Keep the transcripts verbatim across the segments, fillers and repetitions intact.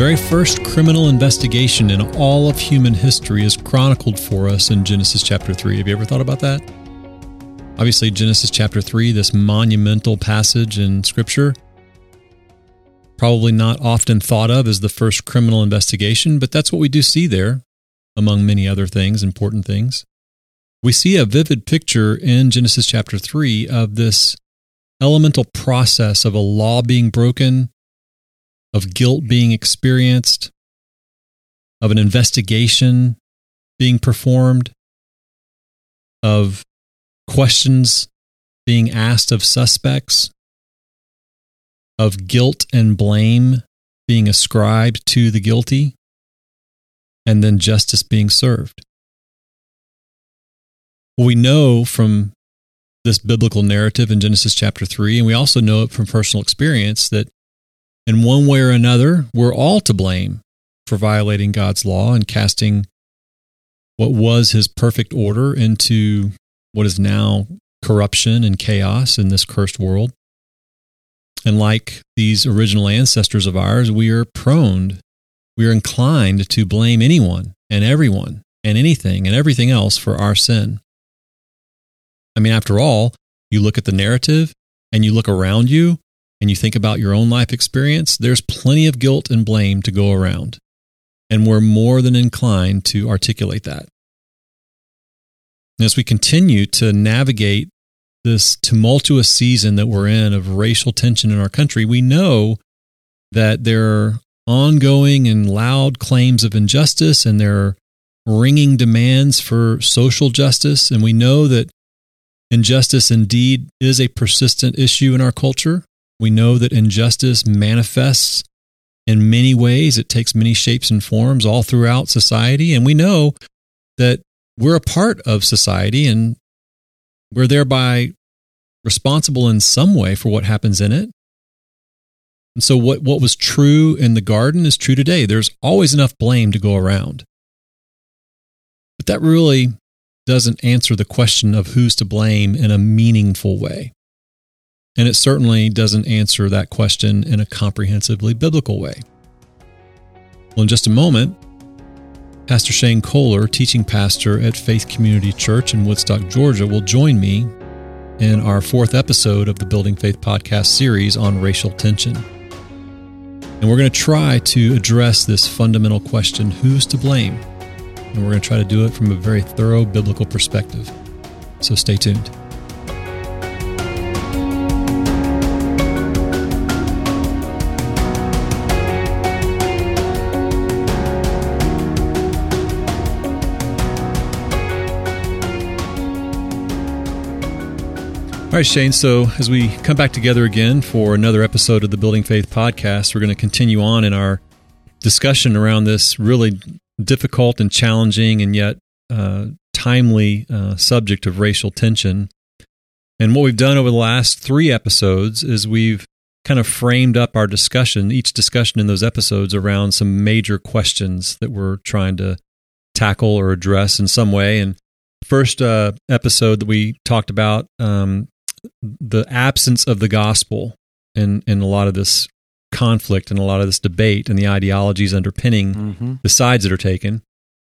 very first criminal investigation in all of human history is chronicled for us in Genesis chapter three. Have you ever thought about that? Obviously, Genesis chapter three, this monumental passage in Scripture, probably not often thought of as the first criminal investigation, but that's what we do see there, among many other things, important things. We see a vivid picture in Genesis chapter three of this elemental process of a law being broken, of guilt being experienced, of an investigation being performed, of questions being asked of suspects, of guilt and blame being ascribed to the guilty, and then justice being served. Well, we know from this biblical narrative in Genesis chapter three, and we also know it from personal experience, that in one way or another, we're all to blame for violating God's law and casting what was His perfect order into what is now corruption and chaos in this cursed world. And like these original ancestors of ours, we are prone, we are inclined to blame anyone and everyone and anything and everything else for our sin. I mean, after all, you look at the narrative and you look around you and you think about your own life experience, there's plenty of guilt and blame to go around. And we're more than inclined to articulate that. And as we continue to navigate this tumultuous season that we're in of racial tension in our country, we know that there are ongoing and loud claims of injustice, and there are ringing demands for social justice. And we know that injustice indeed is a persistent issue in our culture. We know that injustice manifests in many ways. It takes many shapes and forms all throughout society. And we know that we're a part of society, and we're thereby responsible in some way for what happens in it. And so what, what was true in the garden is true today. There's always enough blame to go around. But that really doesn't answer the question of who's to blame in a meaningful way. And it certainly doesn't answer that question in a comprehensively biblical way. Well, in just a moment, Pastor Shane Kohler, teaching pastor at Faith Community Church in Woodstock, Georgia, will join me in our fourth episode of the Building Faith podcast series on racial tension. And we're going to try to address this fundamental question, who's to blame? And we're going to try to do it from a very thorough biblical perspective. So stay tuned. All right, Shane, so as we come back together again for another episode of the Building Faith podcast, we're going to continue on in our discussion around this really difficult and challenging and yet uh, timely uh, subject of racial tension. And what we've done over the last three episodes is we've kind of framed up our discussion, each discussion in those episodes, around some major questions that we're trying to tackle or address in some way. And first uh, episode that we talked about, um, the absence of the gospel in, in a lot of this conflict and a lot of this debate and the ideologies underpinning mm-hmm. the sides that are taken.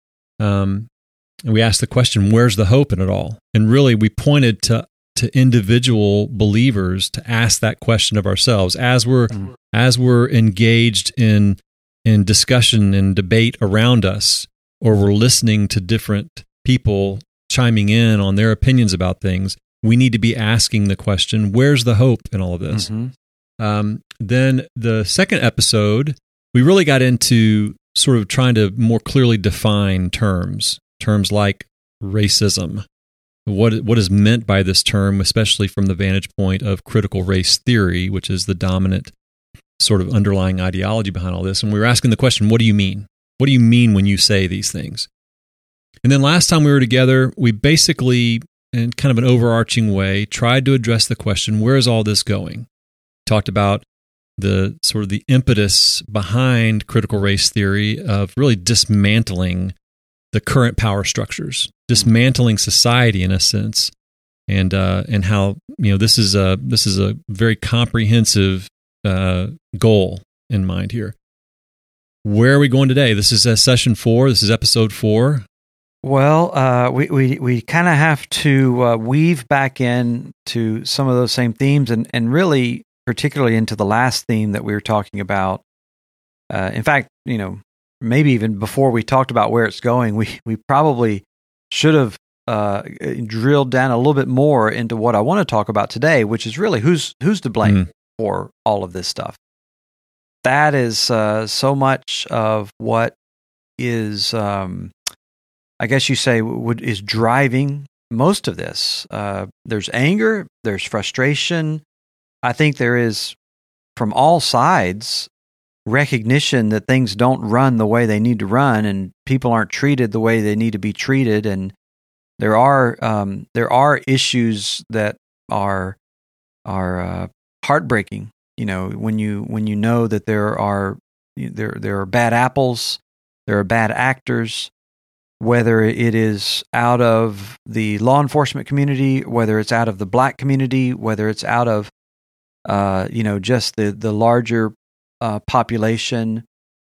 Um, and we asked the question, where's the hope in it all? And really, we pointed to to individual believers to ask that question of ourselves as we're mm-hmm. as we're engaged in in discussion and debate around us, or we're listening to different people chiming in on their opinions about things. We need to be asking the question, where's the hope in all of this? Mm-hmm. Um, then the second episode, we really got into sort of trying to more clearly define terms, terms like racism. What what is meant by this term, especially from the vantage point of critical race theory, which is the dominant sort of underlying ideology behind all this. And we were asking the question, what do you mean? What do you mean when you say these things? And then last time we were together, we basically, in kind of an overarching way, tried to address the question, where is all this going? Talked about the sort of the impetus behind critical race theory of really dismantling the current power structures, dismantling society in a sense, and uh, and how you know this is a this is a very comprehensive uh, goal in mind here. where are we going today? This is uh, session four. This is episode four. Well, uh, we we, we kind of have to uh, weave back in to some of those same themes, and, and really particularly into the last theme that we were talking about. Uh, in fact, you know, maybe even before we talked about where it's going, we, we probably should have uh, drilled down a little bit more into what I want to talk about today, which is really who's who's to blame mm. for all of this stuff. That is uh, so much of what is, um, I guess you say, would, is driving most of this. Uh, there's anger, there's frustration. I think there is, from all sides, recognition that things don't run the way they need to run, and people aren't treated the way they need to be treated, and there are um, there are issues that are are uh, heartbreaking. You know, when you when you know that there are there there are bad apples, there are bad actors, whether it is out of the law enforcement community, whether it's out of the black community, whether it's out of uh, you know just the the larger uh, population.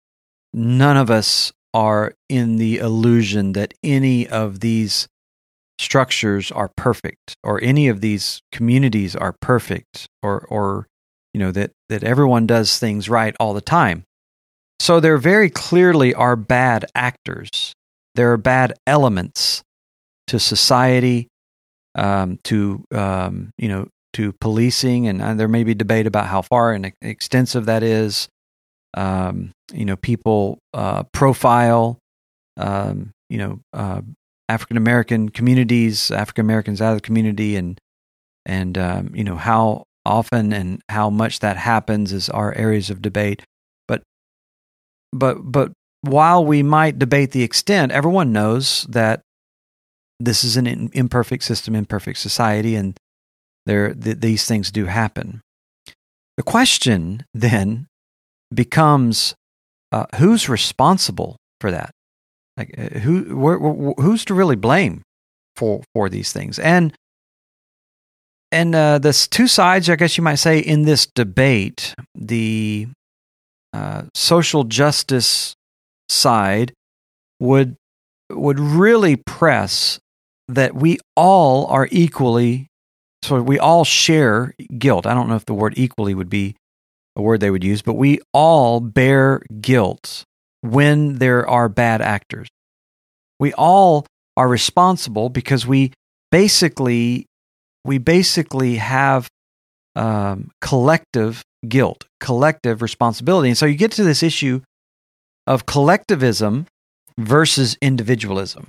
None of us are in the illusion that any of these structures are perfect, or any of these communities are perfect, or or you know, that, that everyone does things right all the time. So there very clearly are bad actors. There are bad elements to society, um, to, um, you know, to policing, and uh, there may be debate about how far and extensive that is. Um, you know, people uh, profile, um, you know, uh, African American communities, African Americans out of the community, and, and um, you know, how often and how much that happens is our areas of debate. But but but while we might debate the extent, everyone knows that this is an imperfect system, imperfect society, and there th- these things do happen. The question then becomes, uh, who's responsible for that? Like uh, who wh- wh- who's to really blame for for these things? And And uh, there's two sides, I guess you might say, in this debate. The uh, social justice side would would really press that we all are equally, so we all share guilt. I don't know if the word equally would be a word they would use, but we all bear guilt when there are bad actors. We all are responsible because we basically we basically have um, collective guilt, collective responsibility. And so you get to this issue of collectivism versus individualism.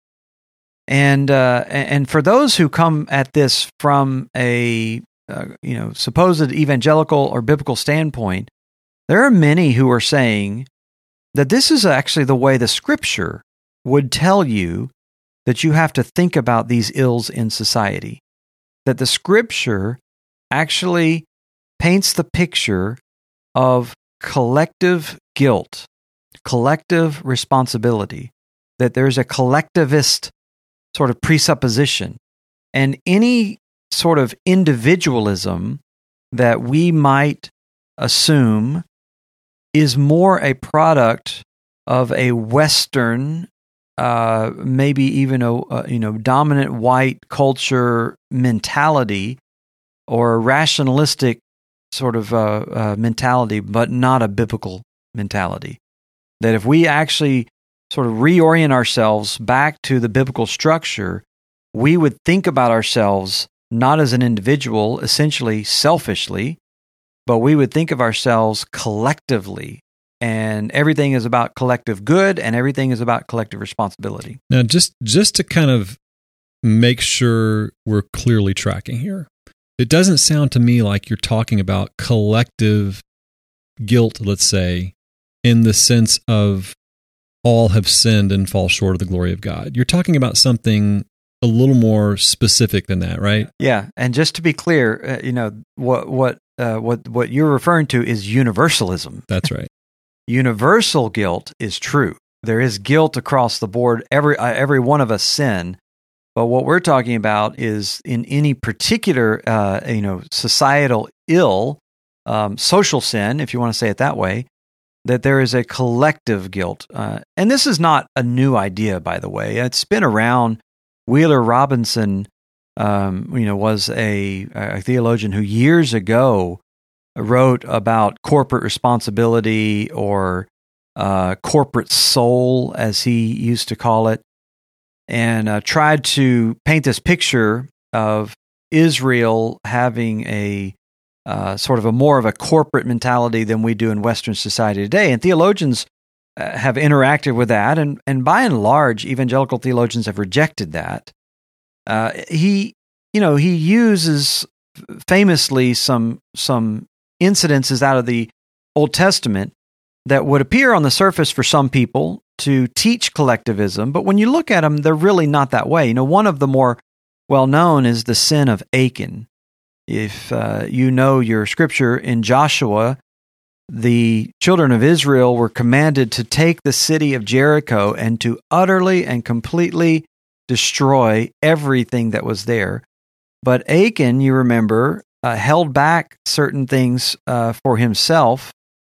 And uh, and for those who come at this from a uh, you know supposed evangelical or biblical standpoint, there are many who are saying that this is actually the way the Scripture would tell you that you have to think about these ills in society. That the Scripture actually paints the picture of collective guilt, collective responsibility, that there's a collectivist sort of presupposition, and any sort of individualism that we might assume is more a product of a Western, uh, maybe even a, a you know dominant white culture mentality, or a rationalistic sort of uh, uh, mentality, but not a biblical mentality. That if we actually sort of reorient ourselves back to the biblical structure, we would think about ourselves not as an individual, essentially selfishly, but we would think of ourselves collectively. And everything is about collective good, and everything is about collective responsibility. Now, just just to kind of make sure we're clearly tracking here, it doesn't sound to me like you're talking about collective guilt, let's say, in the sense of all have sinned and fall short of the glory of God. You're talking about something a little more specific than that, right? Yeah, and just to be clear, uh, you know what what uh, what what you're referring to is universalism. That's right. Universal guilt is true. There is guilt across the board. Every uh, every one of us sin. But what we're talking about is in any particular, uh, you know, societal ill, um, social sin, if you want to say it that way, that there is a collective guilt. Uh, and this is not a new idea, by the way. It's been around. Wheeler Robinson, um, you know, was a, a theologian who years ago wrote about corporate responsibility or uh, corporate soul, as he used to call it, and uh, tried to paint this picture of Israel having a uh, sort of a more of a corporate mentality than we do in Western society today. And theologians uh, have interacted with that, and, and by and large, evangelical theologians have rejected that. Uh, he, you know, he uses famously some some incidences out of the Old Testament that would appear on the surface for some people to teach collectivism, but when you look at them, they're really not that way. You know, one of the more well-known is the sin of Achan. If uh, you know your scripture in Joshua, the children of Israel were commanded to take the city of Jericho and to utterly and completely destroy everything that was there. But Achan, you remember, uh, held back certain things uh, for himself,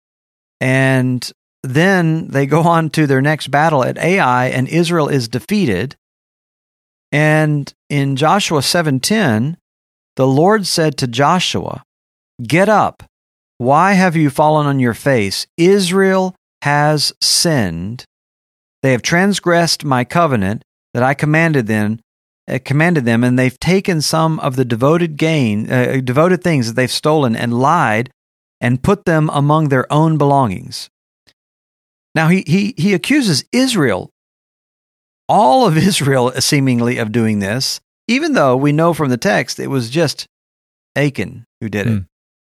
and then they go on to their next battle at Ai, and Israel is defeated. And in Joshua seven ten, the Lord said to Joshua, "Get up. Why have you fallen on your face? Israel has sinned. They have transgressed my covenant that I commanded them, uh, commanded them, and they've taken some of the devoted gain, uh, devoted things that they've stolen and lied, and put them among their own belongings." Now he he he accuses Israel, all of Israel seemingly, of doing this, even though we know from the text it was just Achan who did it.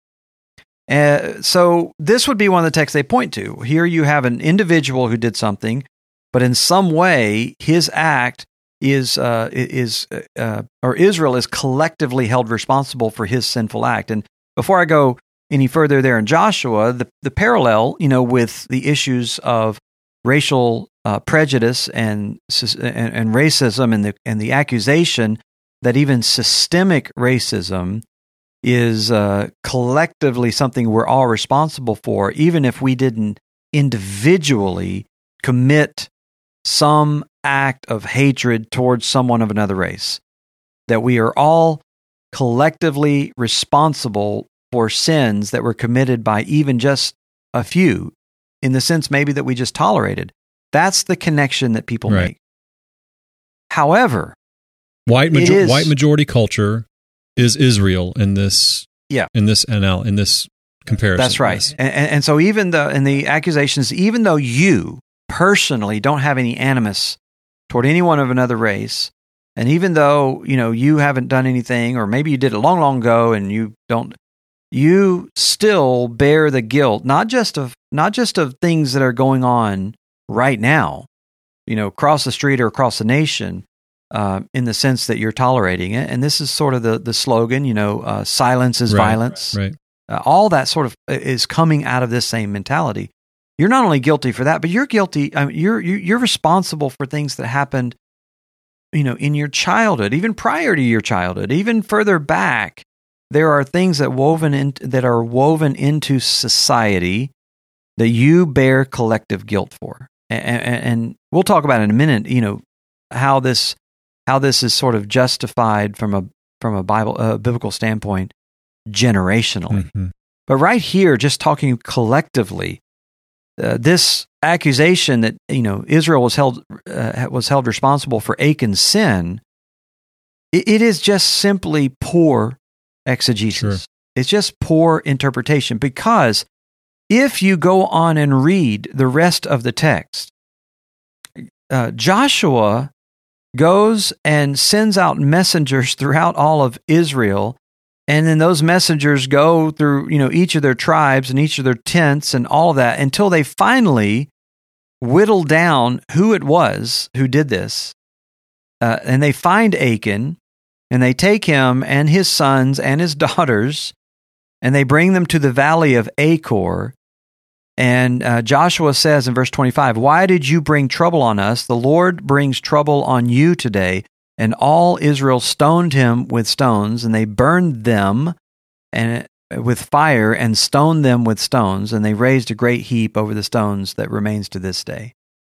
Mm. Uh, so this would be one of the texts they point to. Here you have an individual who did something, but in some way his act is uh, is uh, or Israel is collectively held responsible for his sinful act. And before I go any further there in Joshua, the, the parallel, you know, with the issues of racial uh, prejudice and, and and racism and the and the accusation that even systemic racism is uh, collectively something we're all responsible for, even if we didn't individually commit some act of hatred towards someone of another race, that we are all collectively responsible for sins that were committed by even just a few, in the sense maybe that we just tolerated. That's the connection that people right. make. However, white major- is, white majority culture is Israel in this yeah. in this N L in this comparison. That's right. Yes. And, and so even the and the accusations, even though you personally don't have any animus toward anyone of another race, and even though you know you haven't done anything, or maybe you did it long, long ago, and you don't. You still bear the guilt, not just of not just of things that are going on right now, you know, across the street or across the nation, uh, in the sense that you're tolerating it. And this is sort of the the slogan, you know, uh, silence is right, violence. Right. Uh, all that sort of is coming out of this same mentality. You're not only guilty for that, but you're guilty. I mean, you're you're responsible for things that happened, you know, in your childhood, even prior to your childhood, even further back. There are things that woven in, that are woven into society that you bear collective guilt for, and, and, and we'll talk about in a minute. You know how this how this is sort of justified from a from a Bible uh, biblical standpoint, generationally. Mm-hmm. But right here, just talking collectively, uh, this accusation that you know Israel was held uh, was held responsible for Achan's sin, it, it is just simply poor exegesis. Sure. It's just poor interpretation, because if you go on and read the rest of the text, uh, Joshua goes and sends out messengers throughout all of Israel, and then those messengers go through, you know, each of their tribes and each of their tents and all of that until they finally whittle down who it was who did this, uh, and they find Achan. And they take him and his sons and his daughters, and they bring them to the valley of Achor. And uh, Joshua says in verse twenty-five, "Why did you bring trouble on us? The Lord brings trouble on you today." And all Israel stoned him with stones, and they burned them, and with fire and stoned them with stones, and they raised a great heap over the stones that remains to this day.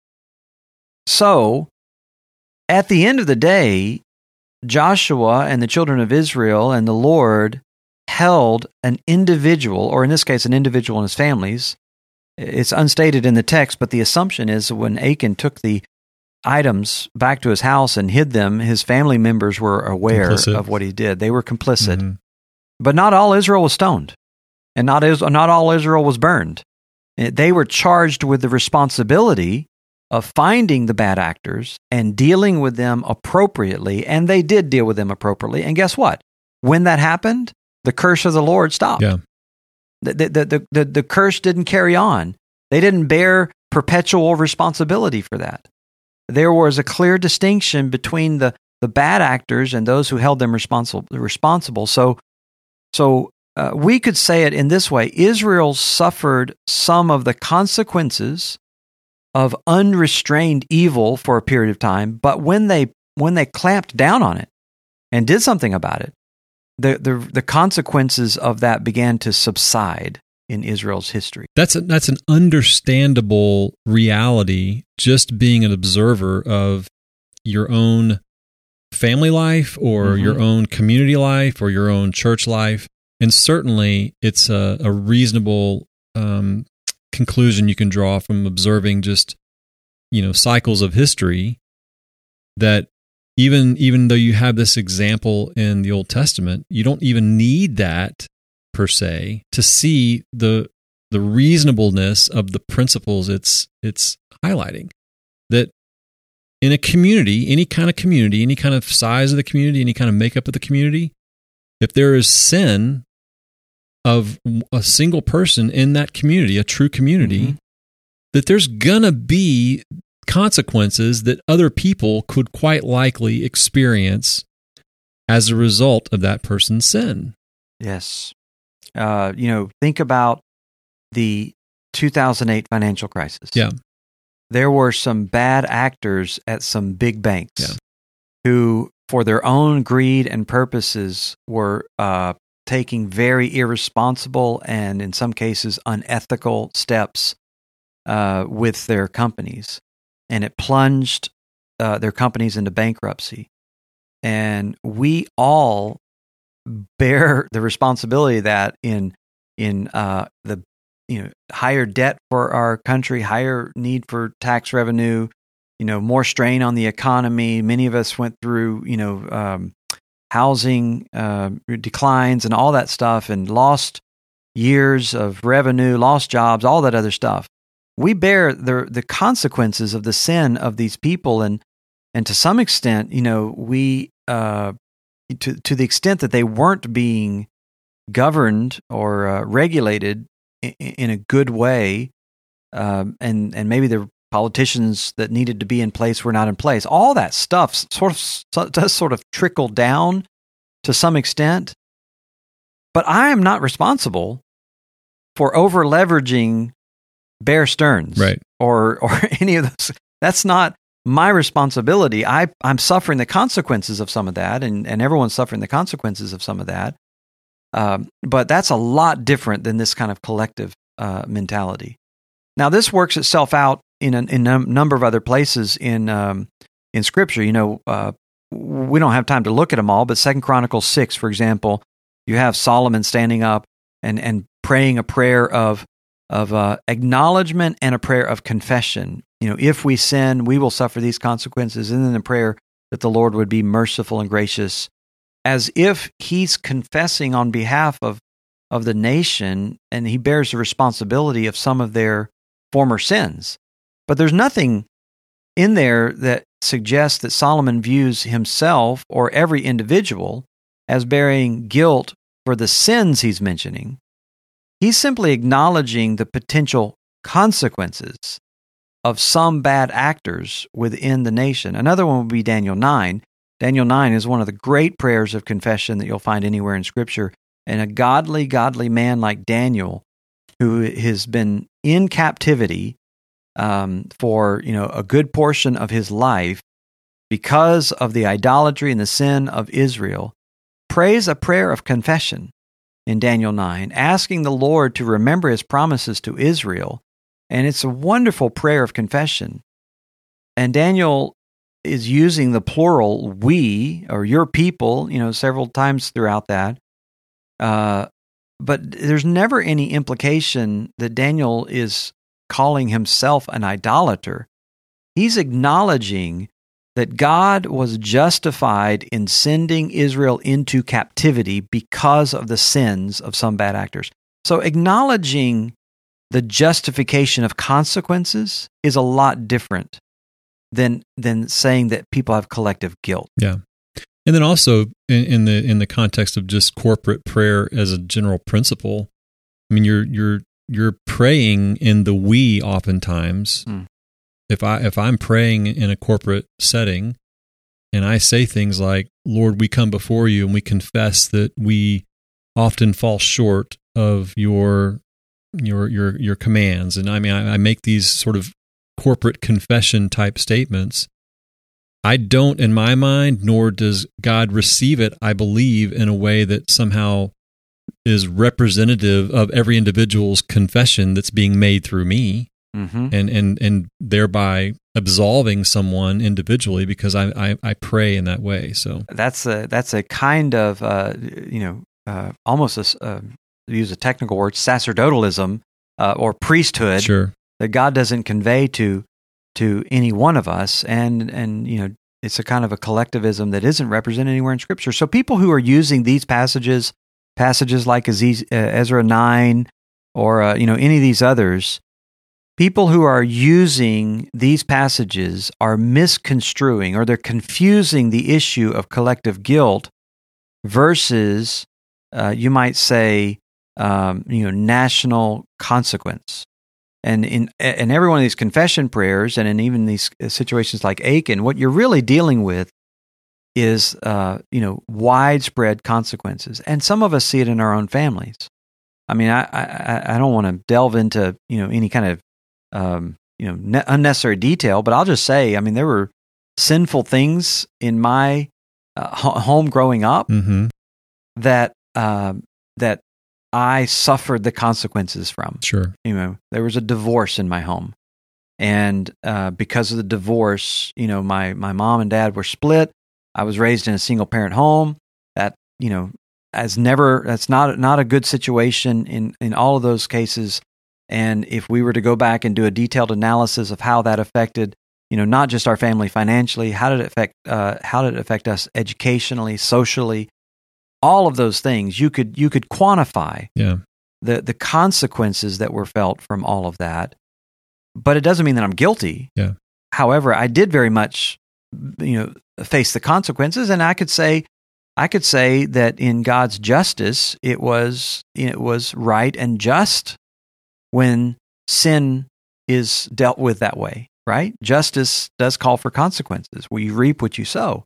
So, at the end of the day, Joshua and the children of Israel and the Lord held an individual, or in this case, an individual and his families. It's unstated in the text, but the assumption is when Achan took the items back to his house and hid them, his family members were aware complicit. of what he did. They were complicit. Mm-hmm. But not all Israel was stoned, and not, not all Israel was burned. They were charged with the responsibility of finding the bad actors and dealing with them appropriately, and they did deal with them appropriately. And guess what? When that happened, the curse of the Lord stopped. Yeah. The, the, the, the, the curse didn't carry on. They didn't bear perpetual responsibility for that. There was a clear distinction between the, the bad actors and those who held them responsible. responsible. So, so uh, we could say it in this way: Israel suffered some of the consequences of unrestrained evil for a period of time, but when they when they clamped down on it and did something about it, the the, the consequences of that began to subside in Israel's history. That's a, that's an understandable reality, just being an observer of your own family life or mm-hmm. your own community life or your own church life. And certainly it's a, a reasonable um, conclusion you can draw from observing just, you know, cycles of history, that even even though you have this example in the Old Testament, you don't even need that per se to see the the reasonableness of the principles it's it's highlighting. That in a community, any kind of community, any kind of size of the community, any kind of makeup of the community, if there is sin of a single person in that community, a true community, mm-hmm. that there's gonna be consequences that other people could quite likely experience as a result of that person's sin. Yes. Uh, you know, think about the two thousand eight financial crisis. Yeah. There were some bad actors at some big banks yeah. who, for their own greed and purposes, were uh, taking very irresponsible and, in some cases, unethical steps uh, with their companies. And it plunged uh, their companies into bankruptcy. And we all bear the responsibility of that in in uh, the you know higher debt for our country, higher need for tax revenue, you know more strain on the economy. Many of us went through you know um, housing uh, declines and all that stuff, and lost years of revenue, lost jobs, all that other stuff. We bear the the consequences of the sin of these people, and and to some extent, you know, we uh, to to the extent that they weren't being governed or uh, regulated in, in a good way, um, and and maybe the politicians that needed to be in place were not in place. All that stuff sort of does sort of trickle down to some extent, but I am not responsible for over leveraging Bear Stearns, right, or or any of those. That's not my responsibility. I I'm suffering the consequences of some of that, and and everyone's suffering the consequences of some of that. Um, but that's a lot different than this kind of collective uh, mentality. Now, this works itself out in a, in a number of other places in um, in Scripture. You know, uh, we don't have time to look at them all, but Second Chronicles six, for example, you have Solomon standing up and and praying a prayer of of uh, acknowledgement and a prayer of confession. You know, if we sin, we will suffer these consequences. And then a prayer that the Lord would be merciful and gracious, as if he's confessing on behalf of, of the nation, and he bears the responsibility of some of their former sins. But there's nothing in there that suggests that Solomon views himself or every individual as bearing guilt for the sins he's mentioning. He's simply acknowledging the potential consequences of some bad actors within the nation. Another one would be Daniel nine. Daniel nine is one of the great prayers of confession that you'll find anywhere in Scripture. And a godly, godly man like Daniel, who has been in captivity um, for you know a good portion of his life because of the idolatry and the sin of Israel, prays a prayer of confession. in Daniel nine, asking the Lord to remember his promises to Israel. And it's a wonderful prayer of confession. And Daniel is using the plural, we, or your people, you know, several times throughout that. Uh, but there's never any implication that Daniel is calling himself an idolater. He's acknowledging that God was justified in sending Israel into captivity because of the sins of some bad actors. So acknowledging the justification of consequences is a lot different than than saying that people have collective guilt. Yeah. And then also in, in the in the context of just corporate prayer as a general principle, I mean you're you're you're praying in the we oftentimes. Mm. If I if I'm praying in a corporate setting and I say things like, Lord, we come before you and we confess that we often fall short of your your your your commands. And I mean I, I make these sort of corporate confession type statements. I don't, in my mind, nor does God receive it, I believe, in a way that somehow is representative of every individual's confession that's being made through me, mm-hmm. and, and and thereby absolving someone individually because I, I, I pray in that way. So that's a that's a kind of uh, you know uh, almost a uh, use a technical word, sacerdotalism uh, or priesthood. Sure. That God doesn't convey to to any one of us, and and you know it's a kind of a collectivism that isn't represented anywhere in Scripture. So people who are using these passages, passages like Ezra nine, or uh, you know any of these others, people who are using these passages are misconstruing, or they're confusing the issue of collective guilt versus uh, you might say um, you know national consequence. And in in every one of these confession prayers, and in even these situations like Achan, what you're really dealing with is, uh, you know, widespread consequences. And some of us see it in our own families. I mean, I I, I don't want to delve into, you know, any kind of, um, you know, ne- unnecessary detail, but I'll just say, I mean, there were sinful things in my uh, home growing up mm-hmm. that uh, that. I suffered the consequences from. Sure. You know, there was a divorce in my home. And uh, because of the divorce, you know, my, my mom and dad were split. I was raised in a single parent home. That, you know, as never, that's not, not a good situation in, in all of those cases. And if we were to go back and do a detailed analysis of how that affected, you know, not just our family financially, how did it affect, uh, how did it affect us educationally, socially, all of those things, you could you could quantify yeah. the the consequences that were felt from all of that, but it doesn't mean that I'm guilty. Yeah. However, I did very much, you know, face the consequences, and I could say, I could say that in God's justice, it was it was right and just when sin is dealt with that way. Right? Justice does call for consequences. Well, you reap what you sow.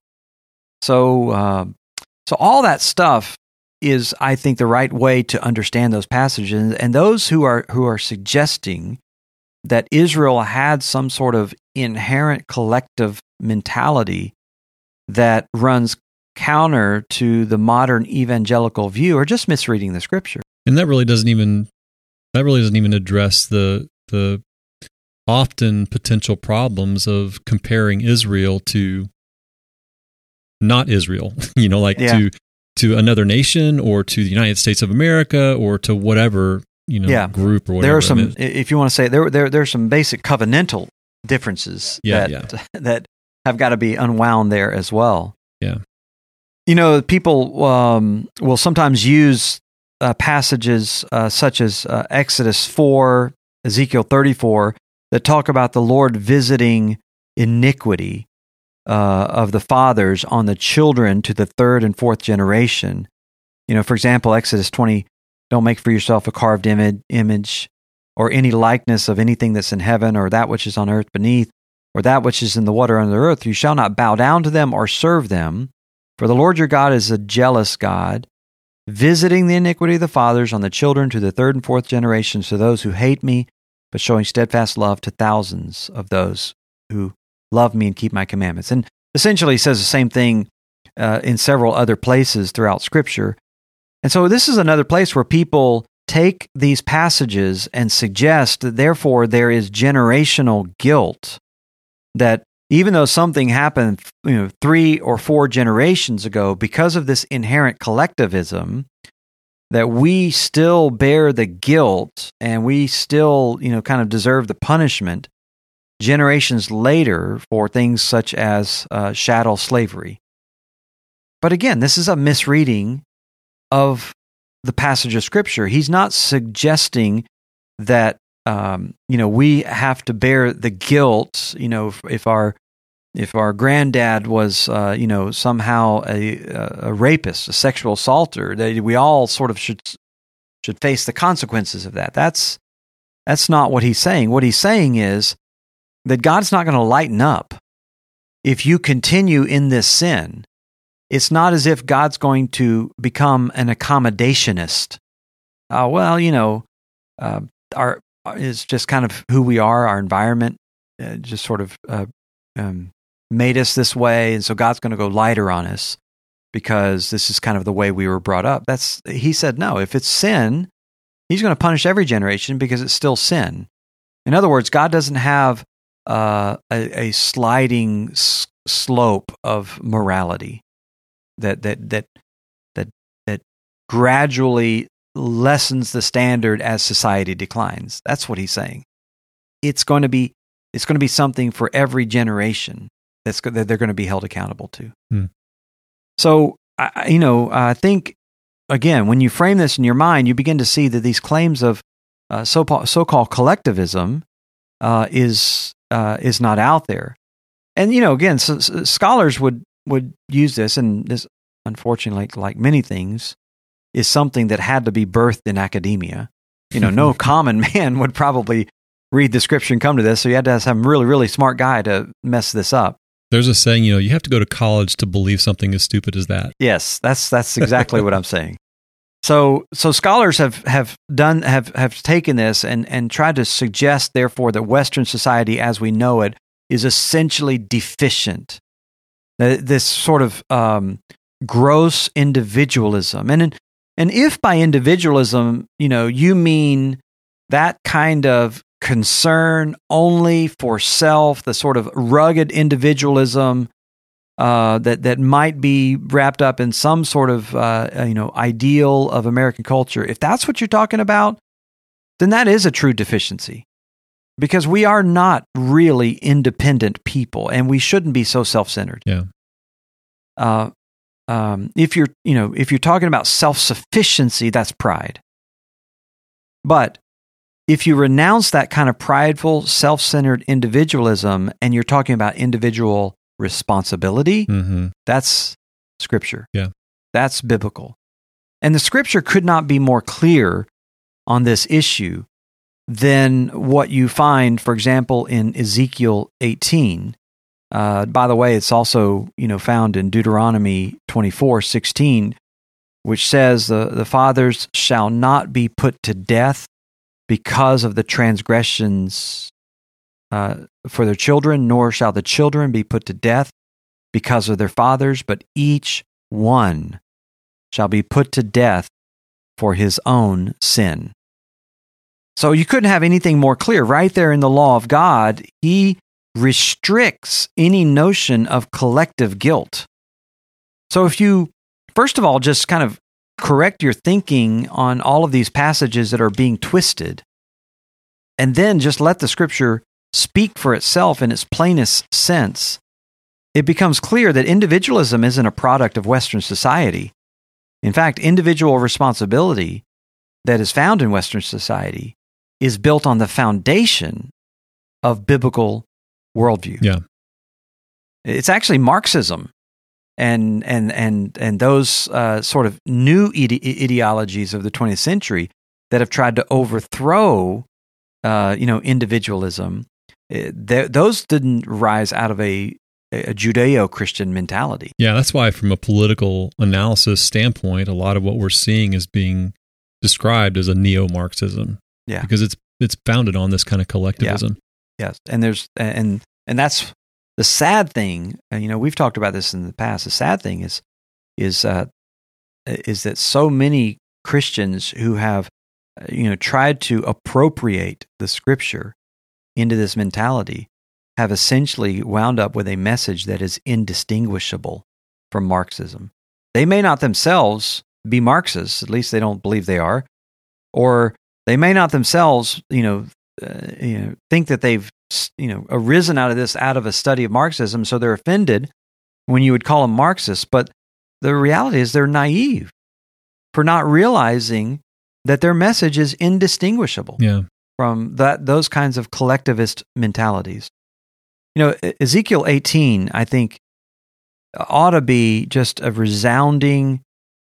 So. Uh, So all that stuff is, I think, the right way to understand those passages. And those who are who are suggesting that Israel had some sort of inherent collective mentality that runs counter to the modern evangelical view are just misreading the Scripture. And that really doesn't even that really doesn't even address the the often potential problems of comparing Israel to not Israel, you know, like yeah. to to another nation or to the United States of America or to whatever, you know, yeah. group or whatever. There are some, if you want to say, there there there's some basic covenantal differences yeah, that yeah. that have got to be unwound there as well. Yeah. You know, people um, will sometimes use uh, passages uh, such as uh, Exodus four, Ezekiel thirty-four, that talk about the Lord visiting iniquity Uh, of the fathers on the children to the third and fourth generation. You know, for example, Exodus twenty, don't make for yourself a carved image, image or any likeness of anything that's in heaven or that which is on earth beneath or that which is in the water under the earth. You shall not bow down to them or serve them. For the Lord your God is a jealous God, visiting the iniquity of the fathers on the children to the third and fourth generations to those who hate me, but showing steadfast love to thousands of those who love me and keep my commandments. And essentially says the same thing uh, in several other places throughout Scripture. And so this is another place where people take these passages and suggest that therefore there is generational guilt, that even though something happened, you know, three or four generations ago, because of this inherent collectivism, that we still bear the guilt and we still, you know, kind of deserve the punishment generations later for things such as uh, chattel slavery. But again, this is a misreading of the passage of Scripture. He's not suggesting that um, you know we have to bear the guilt. You know, if, if our if our granddad was uh, you know somehow a, a rapist, a sexual assaulter, that we all sort of should should face the consequences of that. That's that's not what he's saying. What he's saying is that God's not going to lighten up if you continue in this sin. It's not as if God's going to become an accommodationist. Uh, well, you know, uh, our is just kind of who we are. Our environment uh, just sort of uh, um, made us this way, and so God's going to go lighter on us because this is kind of the way we were brought up. That's he said no. If it's sin, He's going to punish every generation because it's still sin. In other words, God doesn't have uh, a, a sliding s- slope of morality that that that that that gradually lessens the standard as society declines. That's what he's saying. It's going to be it's going to be something for every generation that's that they're going to be held accountable to. Hmm. So, I, you know, I think again, when you frame this in your mind, you begin to see that these claims of uh, so so-called collectivism uh, is uh, is not out there. And you know, again, so, so scholars would would use this, and this, unfortunately, like many things, is something that had to be birthed in academia. You know, no common man would probably read the Scripture and come to this, so you had to have some really, really smart guy to mess this up. There's a saying, you know, you have to go to college to believe something as stupid as that. Yes, that's that's exactly what I'm saying. So, so scholars have, have done have, have taken this and and tried to suggest, therefore, that Western society as we know it is essentially deficient. This sort of um, gross individualism, and and if by individualism, you know, you mean that kind of concern only for self, the sort of rugged individualism uh, that that might be wrapped up in some sort of uh, you know ideal of American culture, if that's what you're talking about, then that is a true deficiency. Because we are not really independent people, and we shouldn't be so self-centered. Yeah. Uh, um, if you're, you know, if you're talking about self-sufficiency, that's pride. But if you renounce that kind of prideful, self-centered individualism, and you're talking about individual responsibility, mm-hmm. that's Scripture. Yeah. That's biblical. And the Scripture could not be more clear on this issue than what you find, for example, in Ezekiel eighteen. Uh, by the way, it's also you know found in Deuteronomy twenty-four sixteen, which says the, the fathers shall not be put to death because of the transgressions uh, for their children, nor shall the children be put to death because of their fathers, but each one shall be put to death for his own sin. So you couldn't have anything more clear. Right there in the law of God, He restricts any notion of collective guilt. So if you, first of all, just kind of correct your thinking on all of these passages that are being twisted, and then just let the Scripture speak for itself in its plainest sense, it becomes clear that individualism isn't a product of Western society. In fact, individual responsibility that is found in Western society is built on the foundation of biblical worldview. Yeah. It's actually Marxism and and and and those uh, sort of new ide- ideologies of the twentieth century that have tried to overthrow, uh, you know, individualism. Th- those didn't rise out of a, a Judeo-Christian mentality. Yeah, that's why, from a political analysis standpoint, a lot of what we're seeing is being described as a neo-Marxism. Yeah, because it's it's founded on this kind of collectivism. Yeah. Yes, and there's and and that's the sad thing. You know, we've talked about this in the past. The sad thing is is uh, is that so many Christians who have, you know, tried to appropriate the Scripture into this mentality have essentially wound up with a message that is indistinguishable from Marxism. They may not themselves be Marxists, at least they don't believe they are, or they may not themselves, you know, uh, you know, think that they've, you know, arisen out of this, out of a study of Marxism, so they're offended when you would call them Marxists. But the reality is they're naive for not realizing that their message is indistinguishable Yeah. from that those kinds of collectivist mentalities. You know, Ezekiel eighteen, I think, ought to be just a resounding,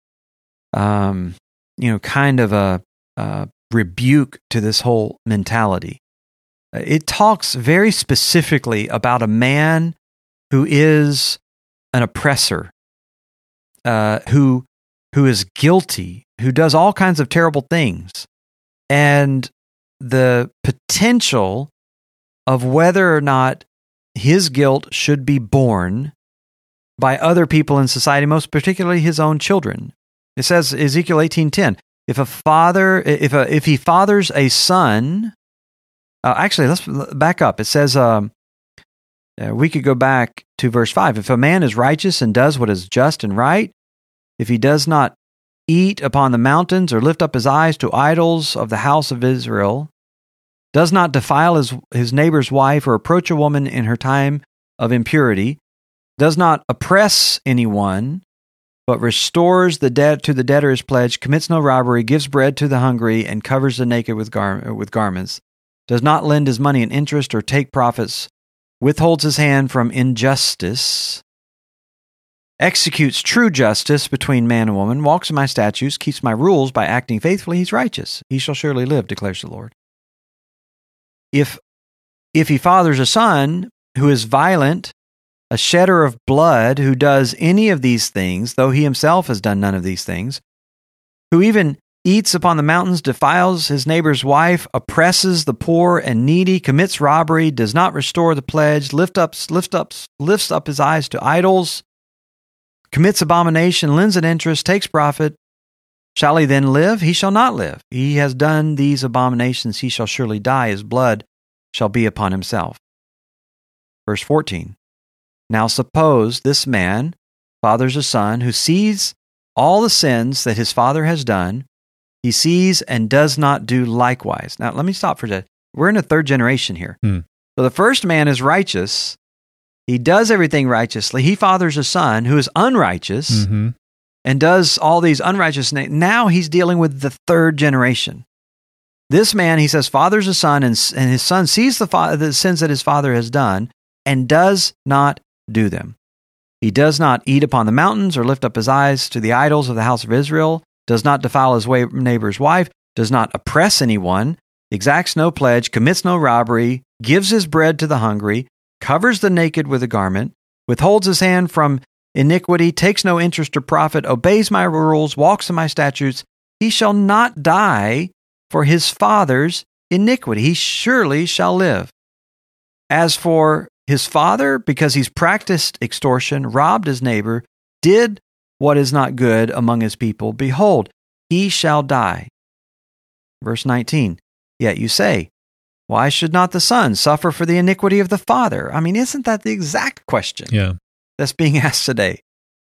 um, you know, kind of a, a rebuke to this whole mentality. It talks very specifically about a man who is an oppressor, uh, who who is guilty, who does all kinds of terrible things, and the potential of whether or not his guilt should be borne by other people in society, most particularly his own children. It says, Ezekiel eighteen ten, if a father, if a, if he fathers a son, uh, actually, let's back up. It says, um, uh, we could go back to verse five. If a man is righteous and does what is just and right, if he does not eat upon the mountains or lift up his eyes to idols of the house of Israel, does not defile his, his neighbor's wife or approach a woman in her time of impurity, does not oppress anyone, but restores the debt to the debtor his pledge, commits no robbery, gives bread to the hungry, and covers the naked with, gar- with garments, does not lend his money in interest or take profits, withholds his hand from injustice, executes true justice between man and woman, walks in my statutes, keeps my rules by acting faithfully, he's righteous. He shall surely live, declares the Lord. If, if he fathers a son who is violent, a shedder of blood, who does any of these things, though he himself has done none of these things, who even eats upon the mountains, defiles his neighbor's wife, oppresses the poor and needy, commits robbery, does not restore the pledge, lift up, lift up, lifts up his eyes to idols, commits abomination, lends an interest, takes profit, shall he then live? He shall not live. He has done these abominations, he shall surely die. His blood shall be upon himself. Verse fourteen. Now suppose this man fathers a son who sees all the sins that his father has done. He sees and does not do likewise. Now let me stop for a second. We're in a third generation here. Hmm. So the first man is righteous. He does everything righteously. He fathers a son who is unrighteous Mm-hmm. and does all these unrighteous things. Now he's dealing with the third generation. This man, he says, fathers a son, and, and his son sees the, fa- the sins that his father has done and does not do them. He does not eat upon the mountains or lift up his eyes to the idols of the house of Israel, does not defile his wa- neighbor's wife, does not oppress anyone, exacts no pledge, commits no robbery, gives his bread to the hungry, covers the naked with a garment, withholds his hand from iniquity, takes no interest or profit, obeys my rules, walks in my statutes, he shall not die for his father's iniquity. He surely shall live. As for his father, because he's practiced extortion, robbed his neighbor, did what is not good among his people, behold, he shall die. Verse nineteen, yet you say, why should not the son suffer for the iniquity of the father? I mean, isn't that the exact question Yeah. that's being asked today?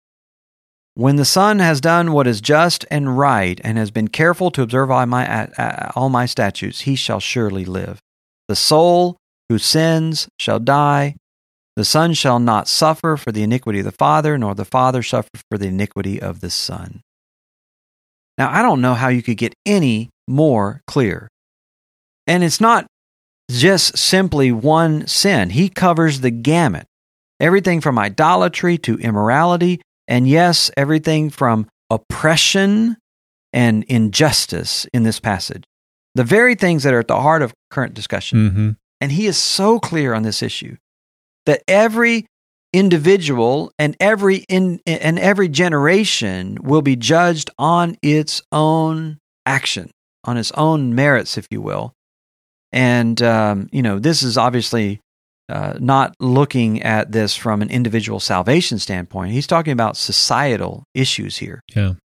When the son has done what is just and right and has been careful to observe all my, uh, all my statutes, he shall surely live. The soul who sins shall die. The son shall not suffer for the iniquity of the father, nor the father suffer for the iniquity of the son. Now, I don't know how you could get any more clear. And it's not just simply one sin. He covers the gamut. Everything from idolatry to immorality, and yes, everything from oppression and injustice in this passage. The very things that are at the heart of current discussion. Mm-hmm. And he is so clear on this issue that every individual and every in, and every generation will be judged on its own action, on its own merits, if you will. And, um, you know, this is obviously uh, not looking at this from an individual salvation standpoint. He's talking about societal issues here. Yeah.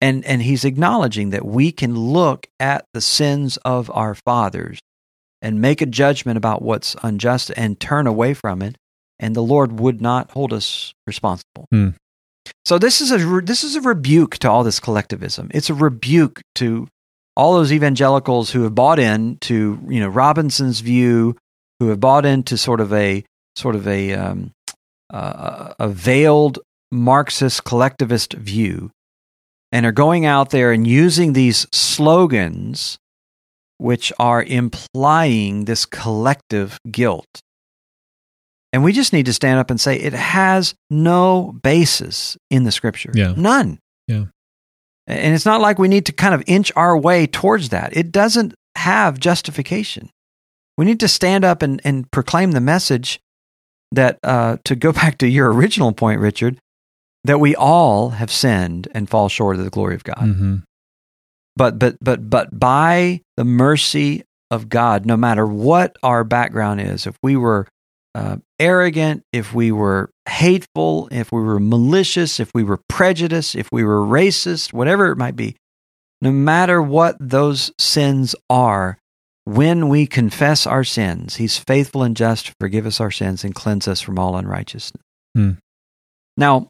And, and he's acknowledging that we can look at the sins of our fathers and make a judgment about what's unjust and turn away from it, and the Lord would not hold us responsible. Hmm. So this is a this is a rebuke to all this collectivism. It's a rebuke to all those evangelicals who have bought in to, you know, Robinson's view, who have bought into sort of a sort of a um, uh, a veiled Marxist collectivist view, and are going out there and using these slogans which are implying this collective guilt. And we just need to stand up and say it has no basis in the Scripture. Yeah. None. Yeah. And it's not like we need to kind of inch our way towards that. It doesn't have justification. We need to stand up and, and proclaim the message that, uh, to go back to your original point, Richard, that we all have sinned and fall short of the glory of God. Mm-hmm. But but but but by the mercy of God, no matter what our background is, if we were uh, arrogant, if we were hateful, if we were malicious, if we were prejudiced, if we were racist, whatever it might be, no matter what those sins are, when we confess our sins, He's faithful and just to forgive us our sins and cleanse us from all unrighteousness. Hmm. Now,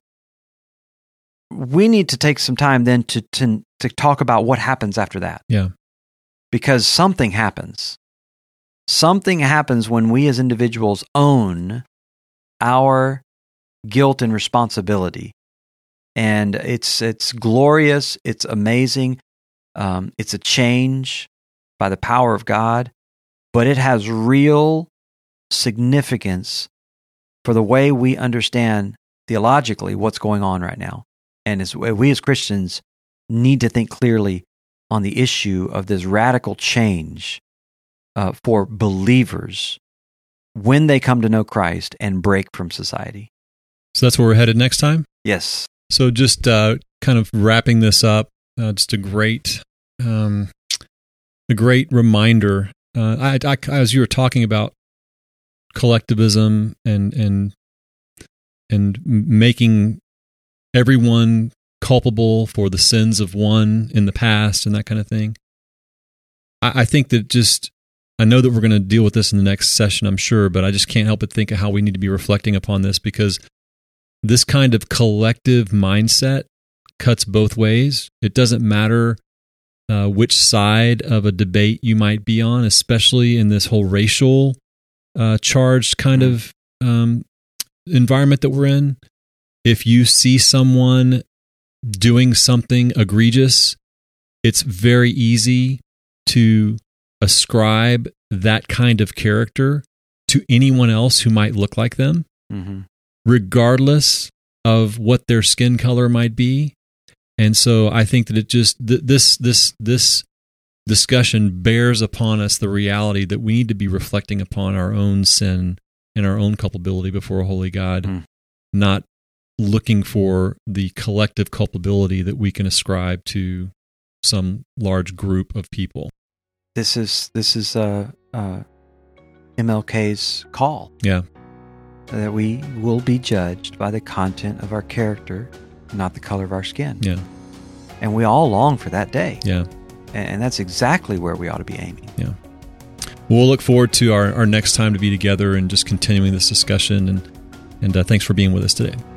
we need to take some time then to, to to talk about what happens after that. Yeah. Because something happens. Something happens when we as individuals own our guilt and responsibility. And it's it's glorious, it's amazing, um, it's a change by the power of God, but it has real significance for the way we understand theologically what's going on right now. And as we as Christians need to think clearly on the issue of this radical change uh, for believers when they come to know Christ and break from society. So that's where we're headed next time? Yes. So just uh, kind of wrapping this up, uh, just a great, um, a great reminder. Uh, I, I, as you were talking about collectivism and and and making everyone culpable for the sins of one in the past and that kind of thing. I, I think that just, I know that we're going to deal with this in the next session, I'm sure, but I just can't help but think of how we need to be reflecting upon this, because this kind of collective mindset cuts both ways. It doesn't matter uh, which side of a debate you might be on, especially in this whole racial uh, charged kind of um, environment that we're in. If you see someone doing something egregious, it's very easy to ascribe that kind of character to anyone else who might look like them, mm-hmm. regardless of what their skin color might be. And so I think that it just, th- this, this, this discussion bears upon us the reality that we need to be reflecting upon our own sin and our own culpability before a holy God, mm. not looking for the collective culpability that we can ascribe to some large group of people. This is this is uh, uh, M L K's call. Yeah, that we will be judged by the content of our character, not the color of our skin. Yeah, and we all long for that day. Yeah, and, and that's exactly where we ought to be aiming. Yeah. We'll look forward to our, our next time to be together and just continuing this discussion. And and uh, thanks for being with us today.